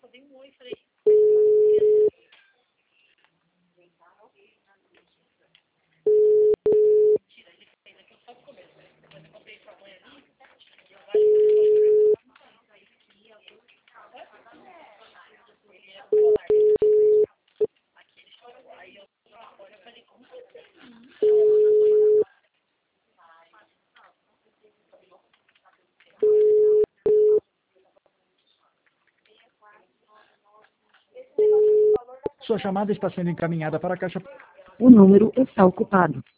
Sua chamada está sendo encaminhada para a caixa. O número está ocupado.